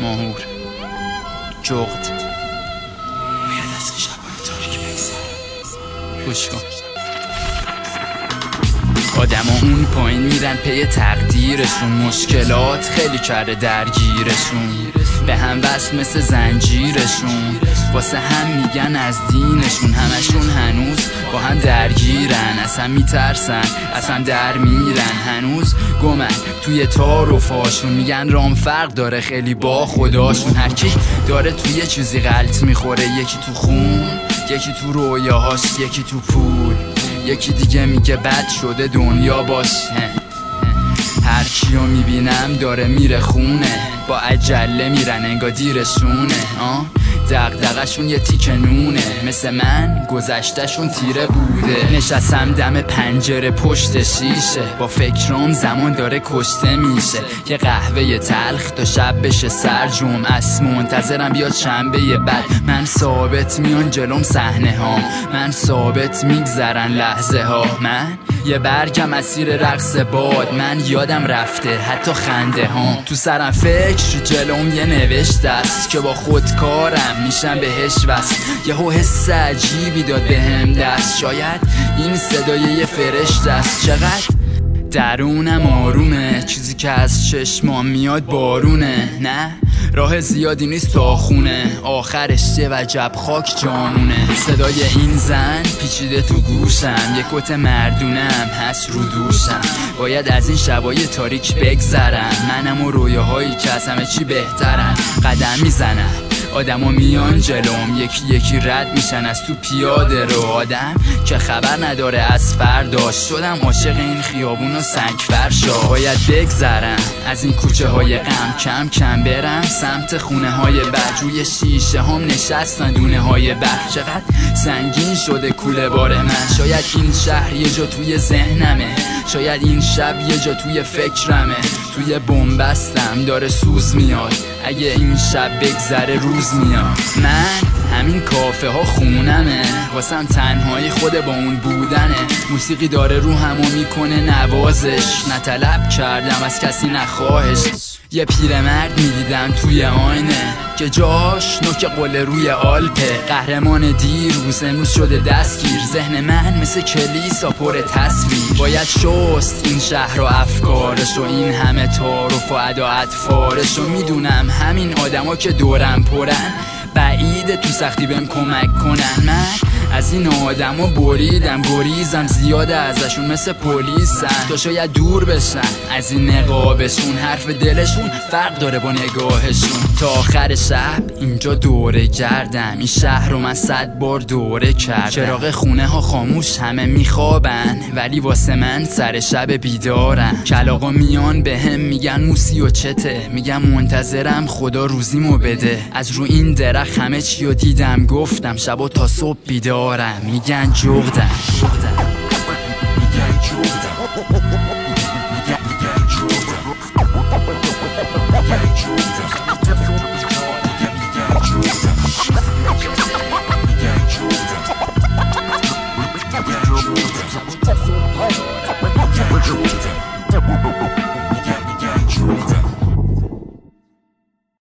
ماهور جغد گوش کن. آدم ها اون پایین میرن پی تقدیرشون، مشکلات خیلی کرده درگیرشون، به هم وصل مثل زنجیرشون، واسه هم میگن از دینشون، همشون هنوز با هم درگیرن، اصلا میترسن اصلا در میرن، هنوز گمن توی تار و فاشون، میگن رام فرق داره خیلی با خداشون، هرکی داره توی چیزی غلط میخوره، یکی تو خون، یکی تو رویاهاش، یکی تو پول، یکی دیگه میگه بد شده دنیا باشه. هر کیو میبینم داره میره خونه، با عجله میرن انگار دیرشونه، دغدغه‌شون یه تیکه نونه، مثل من گذشته‌شون تیره بوده. نشستم دم پنجره پشت شیشه، با فکرام زمان داره کشته میشه، یه قهوه تلخ تا شب بشه سر جمعه، منتظرم بیاد شنبه بعد، من ثابت میان جلوم صحنه ها، من ثابت میگذرن لحظه ها، من یه برگم اسیر رقص باد، من یادم رفته حتی خنده ها، تو سرم فکر جلوم یه نوشته است که با خودکارم میشم بهش وصل، یهو حس عجیبی داد بهم دست، شاید این صدای یه فرشته است، چقدر درونم آرومه، چیزی که از چشمام میاد بارونه، نه راه زیادی نیست تا خونه، آخرش یه وجب خاک جامونه، صدای این زن پیچیده تو گوشم، یه کت مردونم هست رو دوشم، باید از این شبای تاریک بگذرم، منم و رویاهایی که از همه چی بهترن، قدم میزنم آدما میان جلوم، یکی یکی رد میشن از تو پیاده رو، آدم که خبر نداره از فردا، شدم عاشق این خیابون و سنگ فرشا، باید بگذرم از این کوچه های غم، کم کم برم سمت خونه های بد، روی شیشه هم نشستن دونه های برف، چقدر سنگین شده کوله بار من، شاید این شهر یه جا توی ذهنمه، شاید این شب یه جا توی فکرمه، توی بنبستم داره سوز میاد، اگه این شب بگذره روز میاد، من همین کافه ها خونمه، واسم تنهایی خود با اون بودنه، موسیقی داره رو همو میکنه نوازش، نه طلب کردم از کسی نه خواهش، یه پیرمرد میدیدم توی آینه که جاش نوک قله روی آلپه، قهرمان دیروز امروز شده دستگیر، ذهن من مثل کلیسا پر تصویر، باید شست این شهر و افکارش و این همه تعارف و ادا اطفارش، و میدونم همین آدما که دورم پرن بعیده تو سختی بهم کمک کنن، من از این آدما بریدم گریزم، زیاده ازشون مثل پلیسن، تا شاید دور بشن از این نقابشون، حرف دلشون فرق داره با نگاهشون، تا آخر شب اینجا دوره گردم، این شهر رو من 100 بار دوره کردم، چراغ خونه ها خاموش همه میخوابن، ولی واسه من سر شب بیدارم، کلاغا میان بهم میگن موسی و چته، میگم منتظرم خدا روزیمو بده، از رو این درخت همه چیو دیدم، گفتم شبا تا صبح بیدارم، میگن جغدم، میگن جغدم، میگن جغدم، میگن جغدم.